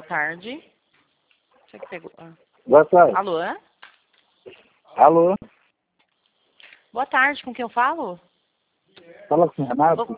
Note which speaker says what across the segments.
Speaker 1: Boa tarde. Você que pegou.
Speaker 2: Boa tarde.
Speaker 1: Alô?
Speaker 2: Alô?
Speaker 1: Boa tarde, com quem eu falo?
Speaker 2: Fala com o Renato?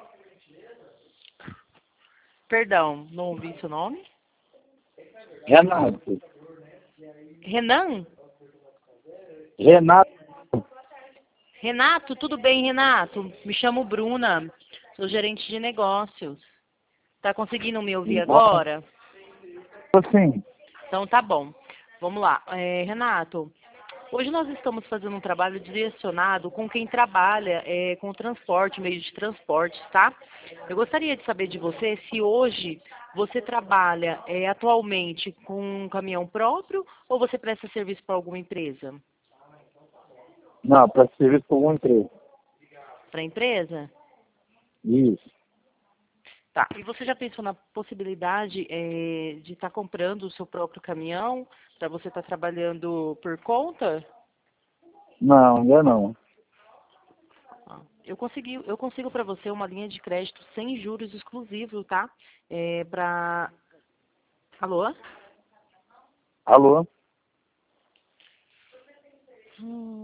Speaker 1: Perdão, não ouvi seu nome.
Speaker 2: Renato.
Speaker 1: Renan?
Speaker 2: Renato.
Speaker 1: Renato, tudo bem, Renato? Me chamo Bruna, sou gerente de negócios. Tá conseguindo me ouvir agora?
Speaker 2: Sim.
Speaker 1: Então tá bom. Vamos lá. Renato, hoje nós estamos fazendo um trabalho direcionado com quem trabalha com transporte, meio de transporte, tá? Eu gostaria de saber de você se hoje você trabalha atualmente com um caminhão próprio ou você presta serviço para alguma empresa?
Speaker 2: Não, para serviço por uma empresa.
Speaker 1: Para empresa?
Speaker 2: Isso.
Speaker 1: Tá. E você já pensou na possibilidade de estar comprando o seu próprio caminhão para você estar trabalhando por conta?
Speaker 2: Não, ainda não.
Speaker 1: Eu consigo para você uma linha de crédito sem juros exclusivo, tá? Alô?
Speaker 2: Alô?